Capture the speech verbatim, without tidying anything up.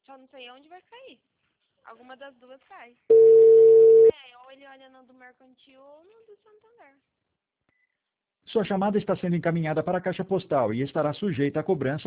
Só não sei onde vai cair. Alguma das duas cai. É, ou ele olha no do Mercantil ou no do Santander. Sua chamada está sendo encaminhada para a caixa postal e estará sujeita à cobrança